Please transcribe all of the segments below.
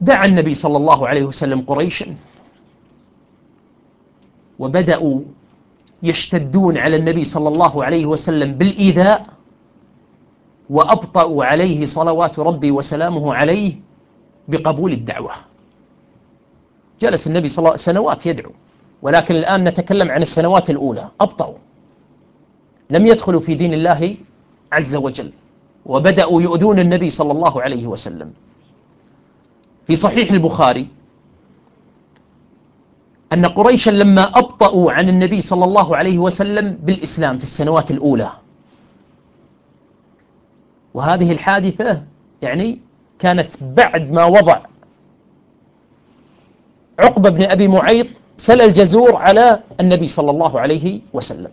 دعا النبي صلى الله عليه وسلم قريشا، وبدأوا يشتدون على النبي صلى الله عليه وسلم بالإيذاء، وأبطأوا عليه صلوات ربي وسلامه عليه بقبول الدعوة. جلس النبي صلى الله عليه وسلم سنوات يدعو، ولكن الآن نتكلم عن السنوات الأولى. أبطأوا، لم يدخلوا في دين الله عز وجل، وبدأوا يؤذون النبي صلى الله عليه وسلم. في صحيح البخاري أن قريشا لما أبطأوا عن النبي صلى الله عليه وسلم بالإسلام في السنوات الأولى، وهذه الحادثة يعني كانت بعد ما وضع عقبة بن أبي معيط سل الجزور على النبي صلى الله عليه وسلم.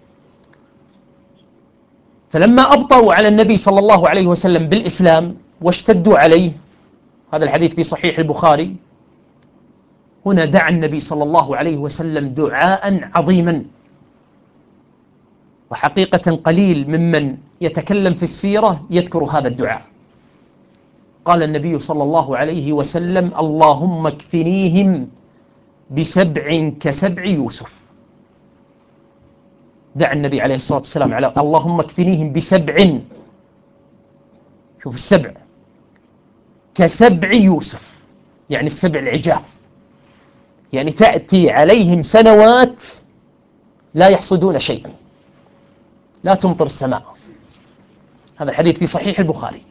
فلما أبطأوا على النبي صلى الله عليه وسلم بالإسلام واشتدوا عليه، هذا الحديث في صحيح البخاري، هنا دعا النبي صلى الله عليه وسلم دعاء عظيما. وحقيقة قليل ممن يتكلم في السيرة يذكر هذا الدعاء. قال النبي صلى الله عليه وسلم: اللهم اكفنيهم بسبع كسبع يوسف. دعا النبي عليه الصلاة والسلام على اللهم اكفنيهم بسبع، شوف السبع، كسبع يوسف، يعني السبع العجاف، يعني تأتي عليهم سنوات لا يحصدون شيئا، لا تمطر السماء. هذا الحديث في صحيح البخاري.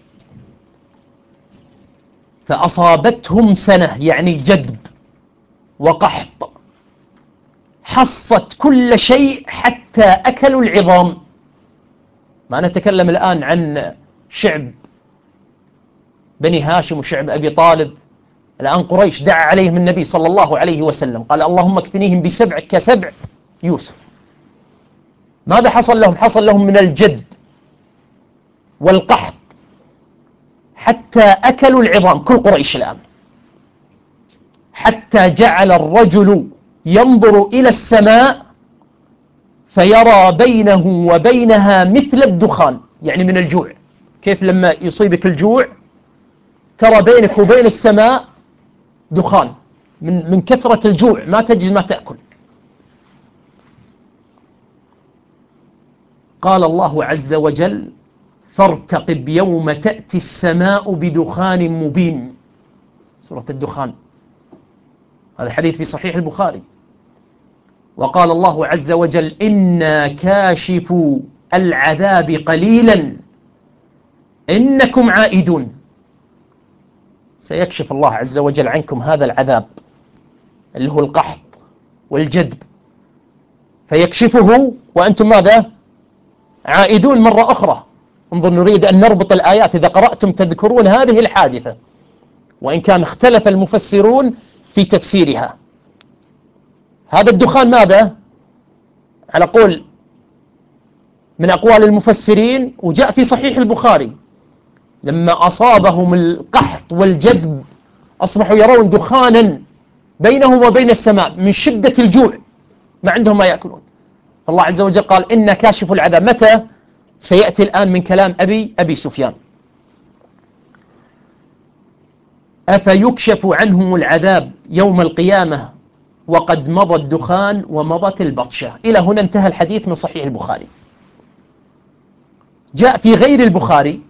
فأصابتهم سنة يعني جدب وقحط، حصت كل شيء حتى أكلوا العظام. ما نتكلم الآن عن شعب بني هاشم وشعب أبي طالب، الآن قريش دعا عليهم النبي صلى الله عليه وسلم، قال اللهم اكفنيهم بسبع كسبع يوسف. ماذا حصل لهم؟ حصل لهم من الجدب والقحط حتى أكلوا العظام، كل قريش الآن، حتى جعل الرجل ينظر إلى السماء فيرى بينه وبينها مثل الدخان، يعني من الجوع. كيف لما يصيبك الجوع ترى بينك وبين السماء دخان من كثرة الجوع، ما تجد ما تأكل. قال الله عز وجل: فارتقب يوم تأتي السماء بدخان مبين، سورة الدخان، هذا الحديث في صحيح البخاري. وقال الله عز وجل: إنا كاشفوا العذاب قليلا إنكم عائدون. سيكشف الله عز وجل عنكم هذا العذاب اللي هو القحط والجدب، فيكشفه وأنتم ماذا؟ عائدون مرة أخرى. انظر، نريد أن نربط الآيات، إذا قرأتم تذكرون هذه الحادثة، وإن كان اختلف المفسرون في تفسيرها. هذا الدخان ماذا؟ على قول من أقوال المفسرين، وجاء في صحيح البخاري، لما أصابهم القحط والجدب أصبحوا يرون دخانا بينهم وبين السماء من شدة الجوع، ما عندهم ما يأكلون. فالله عز وجل قال: إن كاشف العذاب. متى؟ سيأتي الآن من كلام أبي سفيان. أفيكشف عنهم العذاب يوم القيامة وقد مضى الدخان ومضت البطشة. إلى هنا انتهى الحديث من صحيح البخاري. جاء في غير البخاري